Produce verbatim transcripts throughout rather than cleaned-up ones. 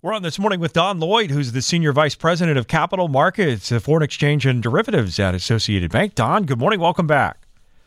We're on this morning with Don Lloyd, who's the Senior Vice President of Capital Markets, uh, Foreign Exchange and Derivatives at Associated Bank. Don, good morning. Welcome back.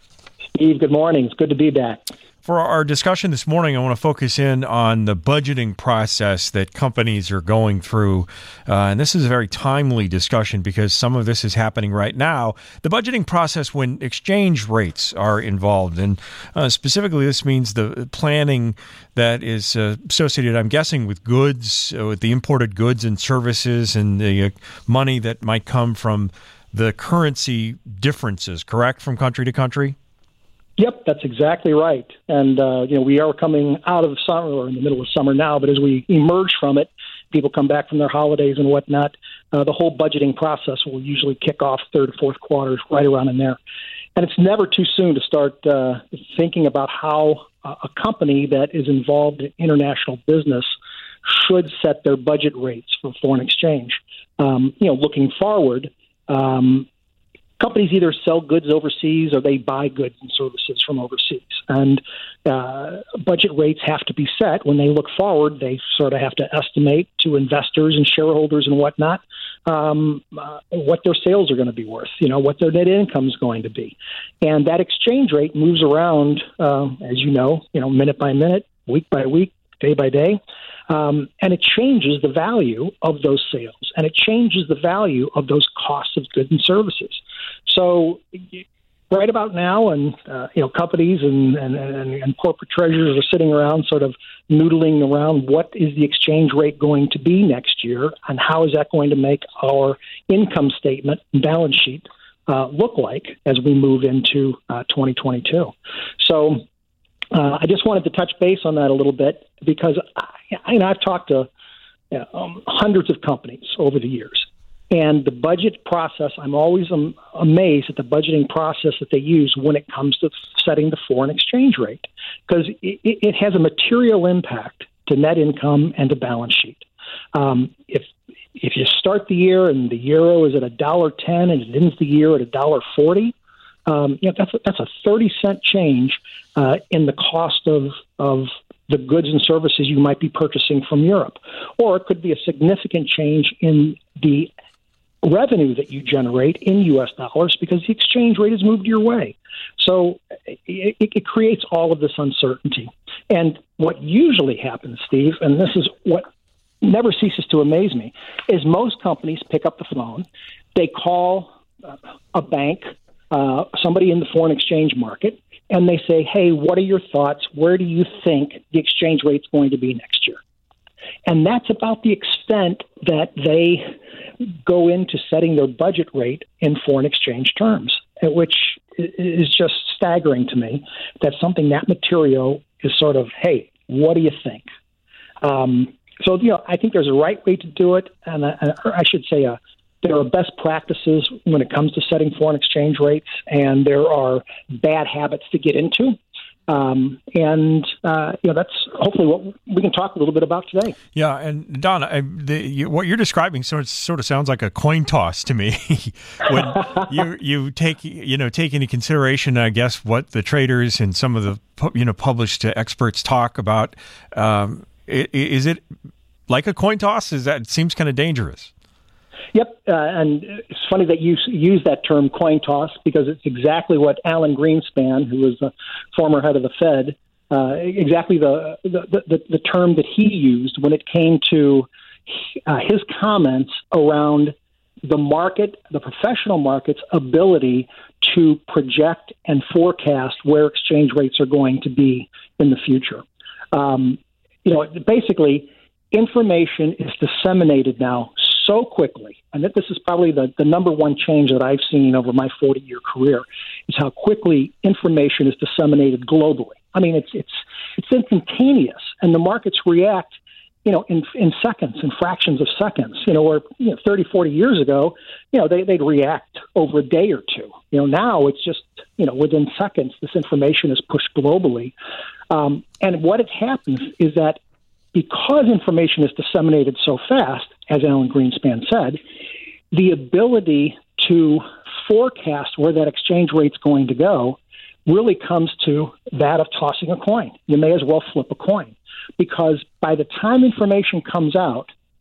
Steve, good morning. It's good to be back. For our discussion this morning, I want to focus in on the budgeting process that companies are going through. Uh, and this is a very timely discussion because some of this is happening right now. The budgeting process when exchange rates are involved. And uh, specifically, this means the planning that is uh, associated, I'm guessing, with goods, uh, with the imported goods and services and the uh, money that might come from the currency differences, correct, from country to country? Yep, that's exactly right. And, uh, you know, we are coming out of summer, or in the middle of summer now, but as we emerge from it, people come back from their holidays and whatnot, uh, the whole budgeting process will usually kick off third or fourth quarters, right around in there. And it's never too soon to start uh, thinking about how a company that is involved in international business should set their budget rates for foreign exchange. Um, you know, looking forward, um, companies either sell goods overseas or they buy goods and services from overseas. And uh, budget rates have to be set. When they look forward, they sort of have to estimate to investors and shareholders and whatnot um, uh, what their sales are going to be worth, you know, what their net income is going to be. And that exchange rate moves around, uh, as you know, you know, minute by minute, week by week, day by day. Um, and it changes the value of those sales, and it changes the value of those costs of goods and services. So right about now, and uh, you know, companies and, and, and, and corporate treasurers are sitting around sort of noodling around what is the exchange rate going to be next year, and how is that going to make our income statement and balance sheet uh, look like as we move into uh, twenty twenty-two. So Uh, I just wanted to touch base on that a little bit because I, you know, I've talked to you know, um, hundreds of companies over the years, and the budget process, I'm always um, amazed at the budgeting process that they use when it comes to setting the foreign exchange rate, because it, it has a material impact to net income and to balance sheet. Um, if if you start the year and the euro is at a dollar ten and it ends the year at a dollar forty, Um, you know, that's a, that's a thirty cent change uh, in the cost of of the goods and services you might be purchasing from Europe, or it could be a significant change in the revenue that you generate in U S dollars because the exchange rate has moved your way. So it, it creates all of this uncertainty. And what usually happens, Steve, and this is what never ceases to amaze me, is most companies pick up the phone, they call uh, a bank. Uh, somebody in the foreign exchange market, and they say, hey, what are your thoughts? Where do you think the exchange rate's going to be next year? And that's about the extent that they go into setting their budget rate in foreign exchange terms, which is just staggering to me that something that material is sort of, hey, what do you think? Um, so, you know, I think there's a right way to do it, and I, I should say a There are best practices when it comes to setting foreign exchange rates, and there are bad habits to get into. Um, and, uh, you know, that's hopefully what we can talk a little bit about today. Yeah, and Don, I, the, you, what you're describing sort of, sort of sounds like a coin toss to me. When you you take you know take into consideration, I guess, what the traders and some of the you know published experts talk about. Um, is it like a coin toss? Is that it seems kind of dangerous? Yep, uh, and it's funny that you use that term coin toss because it's exactly what Alan Greenspan, who was the former head of the Fed, uh, exactly the, the, the, the term that he used when it came to uh, his comments around the market, the professional market's ability to project and forecast where exchange rates are going to be in the future. Um, you know, basically, information is disseminated now so quickly, and that this is probably the, the number one change that I've seen over my forty-year career, is how quickly information is disseminated globally. I mean, it's it's it's instantaneous, and the markets react, you know, in in seconds, in fractions of seconds. You know, where you know, thirty, forty years ago, you know, they they'd react over a day or two. You know, now it's just you know within seconds, this information is pushed globally, um, and what it happens is that because information is disseminated so fast, as Alan Greenspan said, the ability to forecast where that exchange rate's going to go really comes to that of tossing a coin. You may as well flip a coin, because by the time information comes out,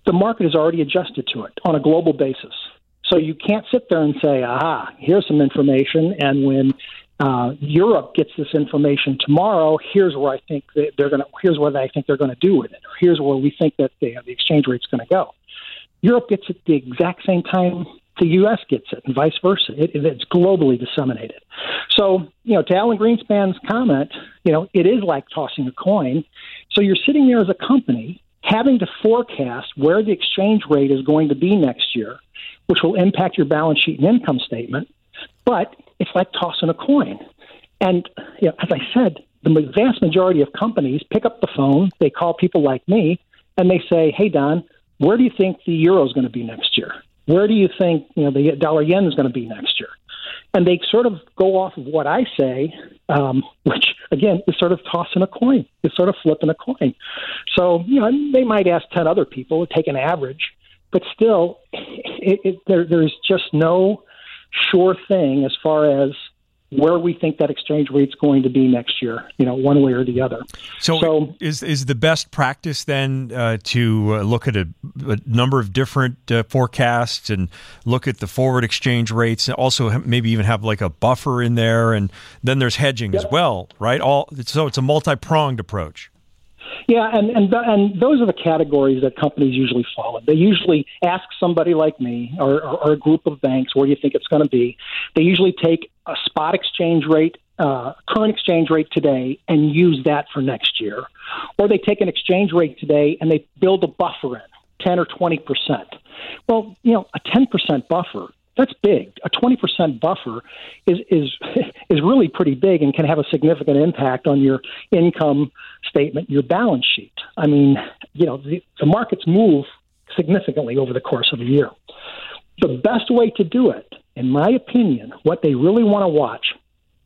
the market is already adjusted to it on a global basis. So you can't sit there and say, aha, here's some information, and when uh, Europe gets this information tomorrow, here's where I think that they're going to, here's what I think they're going to do with it, or here's where we think that the, the exchange rate's going to go. Europe gets it the exact same time the U S gets it, and vice versa. It, it's globally disseminated. So, you know, to Alan Greenspan's comment, you know, it is like tossing a coin. So you're sitting there as a company having to forecast where the exchange rate is going to be next year, which will impact your balance sheet and income statement. But it's like tossing a coin. And, you know, as I said, the vast majority of companies pick up the phone, they call people like me, and they say, hey, Don, where do you think the euro is going to be next year? Where do you think, you know, the dollar yen is going to be next year? And they sort of go off of what I say, um, which, again, is sort of tossing a coin. It's sort of flipping a coin. So, you know, they might ask ten other people, take an average, but still, it, it, there, there's just no sure thing as far as where we think that exchange rate's going to be next year, you know, one way or the other. So, so is is the best practice then uh, to uh, look at a, a number of different uh, forecasts and look at the forward exchange rates, and also maybe even have like a buffer in there, and then there's hedging yep. as well, right? All so it's a multi-pronged approach. Yeah, and and and those are the categories that companies usually follow. They usually ask somebody like me or, or, or a group of banks, where do you think it's going to be? They usually take a spot exchange rate, uh, current exchange rate today, and use that for next year. Or they take an exchange rate today and they build a buffer in, ten or twenty percent. Well, you know, a ten percent buffer, that's big. A twenty percent buffer is is is really pretty big and can have a significant impact on your income statement, your balance sheet. I mean, you know, the, the markets move significantly over the course of a year. The best way to do it, in my opinion, what they really want to watch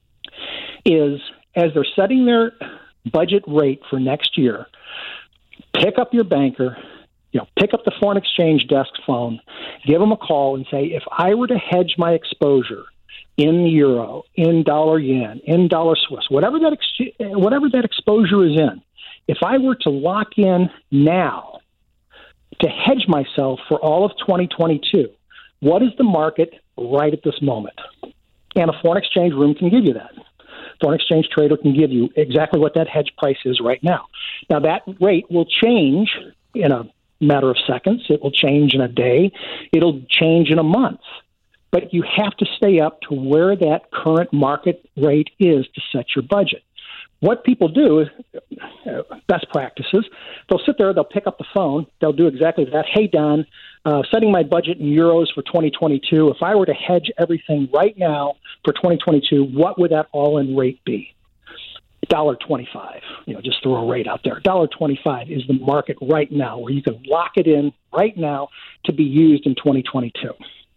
is, as they're setting their budget rate for next year, pick up your banker, you know, pick up the foreign exchange desk phone, give them a call and say, if I were to hedge my exposure in euro, in dollar yen, in dollar Swiss, whatever that ex- whatever that exposure is in, if I were to lock in now to hedge myself for all of twenty twenty-two, what is the market right at this moment? And a foreign exchange room can give you that. Foreign exchange trader can give you exactly what that hedge price is right now. Now, that rate will change in a matter of seconds. It will change in a day. It'll change in a month. But you have to stay up to where that current market rate is to set your budget. What people do is, uh, best practices, they'll sit there, they'll pick up the phone, they'll do exactly that. Hey, Don, uh, setting my budget in euros for twenty twenty-two, if I were to hedge everything right now for twenty twenty-two, what would that all-in rate be? one dollar twenty-five, you know, just throw a rate out there. one dollar twenty-five is the market right now where you can lock it in right now to be used in twenty twenty-two.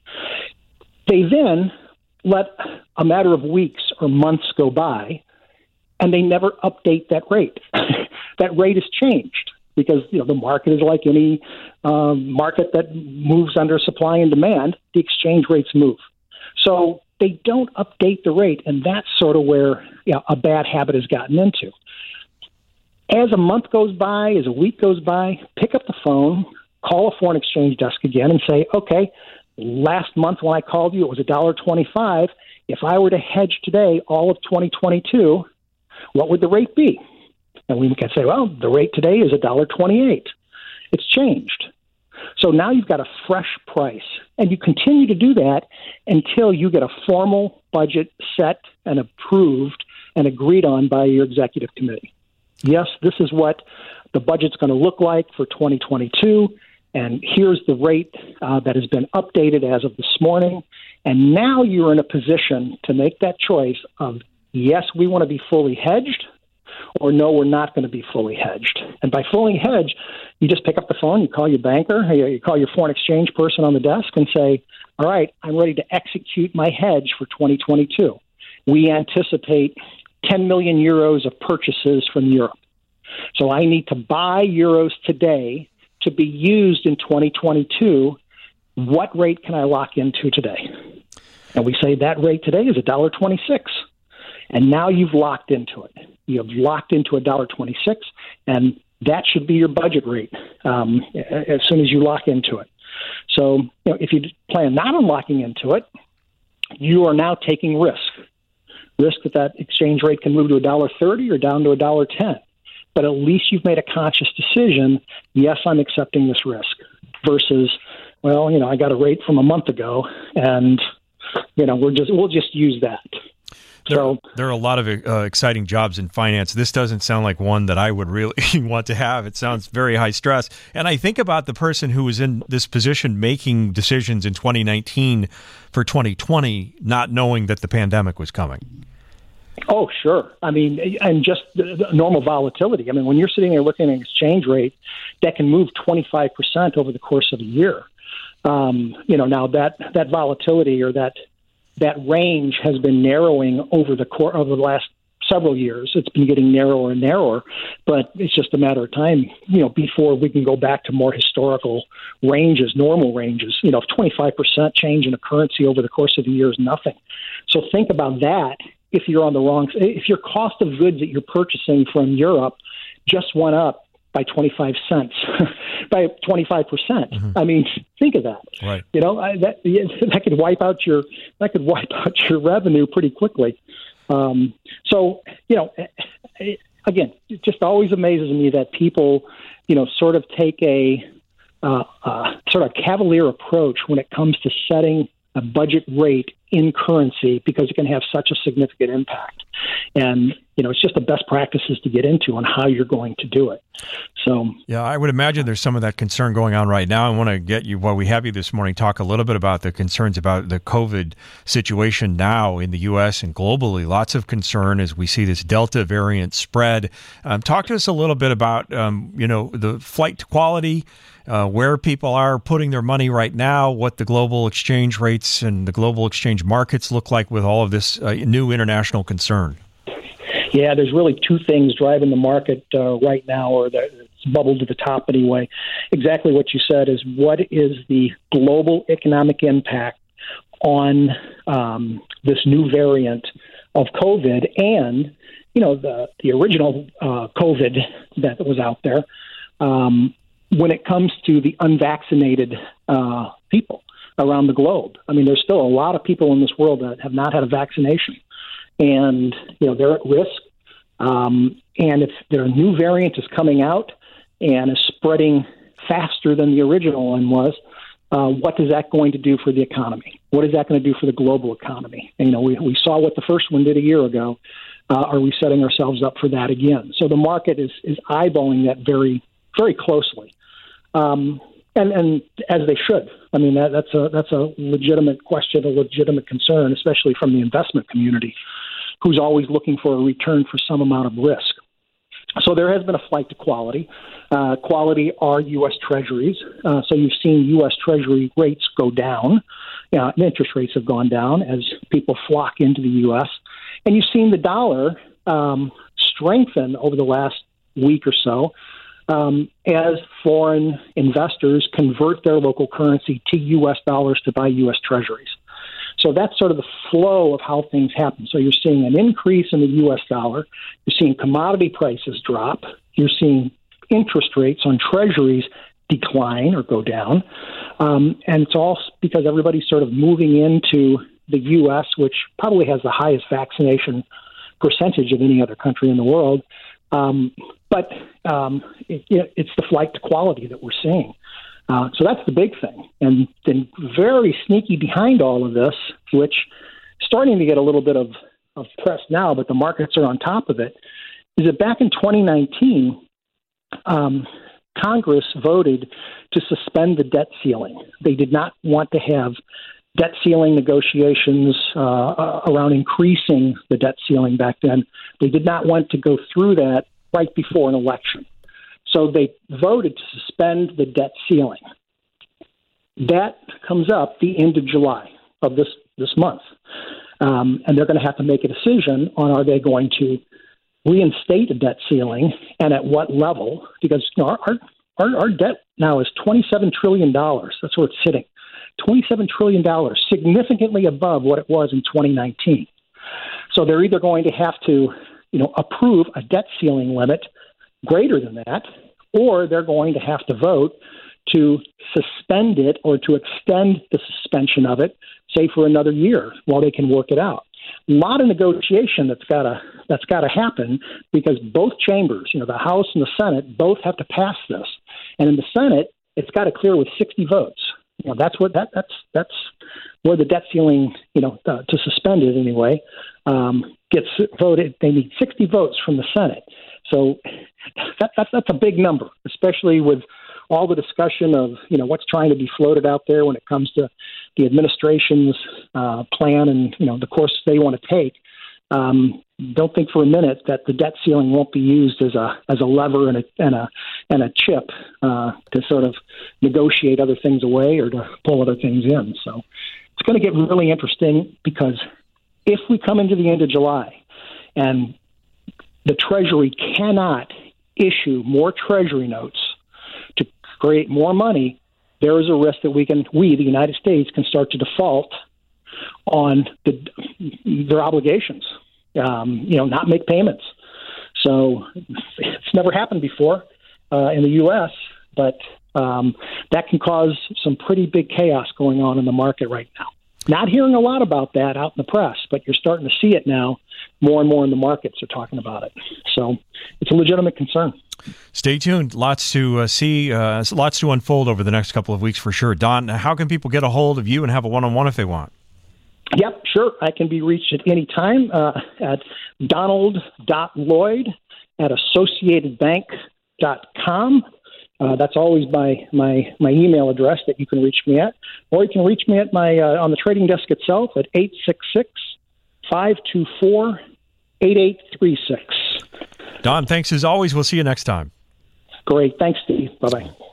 They then let a matter of weeks or months go by, and they never update that rate. That rate has changed because, you know, the market is like any um, market that moves under supply and demand. The exchange rates move. So they don't update the rate, and that's sort of where, you know, a bad habit has gotten into. As a month goes by, as a week goes by, pick up the phone, call a foreign exchange desk again and say, okay, last month when I called you, it was one dollar twenty-five. If I were to hedge today all of twenty twenty-two, what would the rate be? And we can say, well, the rate today is one dollar twenty-eight. It's changed. So now you've got a fresh price, and you continue to do that until you get a formal budget set and approved and agreed on by your executive committee. Yes, this is what the budget's going to look like for twenty twenty-two, and here's the rate uh, that has been updated as of this morning. And now you're in a position to make that choice of, yes, we want to be fully hedged, or no, we're not going to be fully hedged. And by fully hedged, you just pick up the phone, you call your banker, you call your foreign exchange person on the desk and say, all right, I'm ready to execute my hedge for twenty twenty-two. We anticipate ten million euros of purchases from Europe. So I need to buy euros today to be used in twenty twenty-two. What rate can I lock into today? And we say that rate today is one dollar twenty-six. And now you've locked into it. You've locked into one dollar twenty-six, and that should be your budget rate um, as soon as you lock into it. So, you know, if you plan not on locking into it, you are now taking risk. Risk that that exchange rate can move to one dollar thirty or down to one dollar ten. But at least you've made a conscious decision, yes, I'm accepting this risk, versus, well, you know, I got a rate from a month ago, and, you know, we're just we'll just use that. There, so there are a lot of uh, exciting jobs in finance. This doesn't sound like one that I would really want to have. It sounds very high stress. And I think about the person who was in this position making decisions in twenty nineteen for twenty twenty, not knowing that the pandemic was coming. Oh, sure. I mean, and just the, the normal volatility. I mean, when you're sitting there looking at an exchange rate that can move twenty-five percent over the course of a year, um, you know, now that, that volatility or that that range has been narrowing over the course over the last several years. It's been getting narrower and narrower, but it's just a matter of time, you know, before we can go back to more historical ranges, normal ranges. You know, if twenty-five percent change in a currency over the course of the year is nothing. So think about that. If you're on the wrong, if your cost of goods that you're purchasing from Europe just went up by twenty-five cents, by twenty-five percent. Mm-hmm. I mean, think of that. Right. You know, I, that that could wipe out your that could wipe out your revenue pretty quickly. Um, so, you know, again, it just always amazes me that people, you know, sort of take a uh, uh, sort of cavalier approach when it comes to setting a budget rate in currency, because it can have such a significant impact. And, you know, it's just the best practices to get into on how you're going to do it. So, yeah, I would imagine there's some of that concern going on right now. I want to get you, while we have you this morning, talk a little bit about the concerns about the COVID situation now in the U S and globally. Lots of concern as we see this Delta variant spread. Um, talk to us a little bit about, um, you know, the flight to quality, uh, where people are putting their money right now, what the global exchange rates and the global exchange markets look like with all of this uh, new international concern. Yeah, there's really two things driving the market uh, right now, or that it's bubbled to the top anyway. Exactly what you said is, what is the global economic impact on um, this new variant of COVID, and, you know, the, the original uh, COVID that was out there um, when it comes to the unvaccinated uh, people around the globe. I mean, there's still a lot of people in this world that have not had a vaccination. And, you know, they're at risk. Um, and if their new variant is coming out and is spreading faster than the original one was, uh, what is that going to do for the economy? What is that going to do for the global economy? And, you know, we, we saw what the first one did a year ago. Uh, are we setting ourselves up for that again? So the market is, is eyeballing that very, very closely. Um, and, and as they should. I mean, that, that's a that's a legitimate question, a legitimate concern, especially from the investment community, who's always looking for a return for some amount of risk. So there has been a flight to quality. Uh, quality are U S Treasuries. Uh, so you've seen U S Treasury rates go down. Uh, interest rates have gone down as people flock into the U S. And you've seen the dollar um, strengthen over the last week or so um, as foreign investors convert their local currency to U S dollars to buy U S Treasuries. So that's sort of the flow of how things happen. So you're seeing an increase in the U S dollar. You're seeing commodity prices drop. You're seeing interest rates on treasuries decline or go down. Um, and it's all because everybody's sort of moving into the U S, which probably has the highest vaccination percentage of any other country in the world. Um, but um, it, it's the flight to quality that we're seeing. Uh, so that's the big thing. And then very sneaky behind all of this, which starting to get a little bit of, of press now, but the markets are on top of it, is that back in twenty nineteen, um, Congress voted to suspend the debt ceiling. They did not want to have debt ceiling negotiations uh, around increasing the debt ceiling back then. They did not want to go through that right before an election. So they voted to suspend the debt ceiling. That comes up the end of July of this, this month. Um, and they're going to have to make a decision on, are they going to reinstate a debt ceiling, and at what level? Because, you know, our, our, our debt now is twenty-seven trillion dollars. That's where it's sitting. twenty-seven trillion dollars, significantly above what it was in twenty nineteen. So they're either going to have to, you know, approve a debt ceiling limit greater than that, or they're going to have to vote to suspend it or to extend the suspension of it, say for another year, while they can work it out. A lot of negotiation that's got to that's got to happen because both chambers, you know, the House and the Senate, both have to pass this, and in the Senate, it's got to clear with sixty votes. You know, that's what that that's that's where the debt ceiling, you know, uh, to suspend it anyway, um, gets voted. They need sixty votes from the Senate, so that, that that's a big number, especially with all the discussion of, you know, what's trying to be floated out there when it comes to the administration's uh, plan and, you know, the course they want to take. Um, don't think for a minute that the debt ceiling won't be used as a as a lever and a and a and a chip uh, to sort of negotiate other things away or to pull other things in. So it's going to get really interesting because if we come into the end of July and the Treasury cannot issue more Treasury notes to create more money, there is a risk that we can, we, the United States, can start to default on the, their obligations, um, you know, not make payments. So it's never happened before uh, in the U S, but um, that can cause some pretty big chaos going on in the market right now. Not hearing a lot about that out in the press, but you're starting to see it now. More and more in the markets are talking about it. So it's a legitimate concern. Stay tuned. Lots to uh, see, uh, lots to unfold over the next couple of weeks for sure. Don, how can people get a hold of you and have a one-on-one if they want? Yep, sure. I can be reached at any time uh, at donald dot lloyd at associated bank dot com. Uh, that's always my, my my email address that you can reach me at. Or you can reach me at my uh, on the trading desk itself at eight six six, five two four, eight eight three six. Don, thanks as always. We'll see you next time. Great. Thanks, Steve. Bye-bye.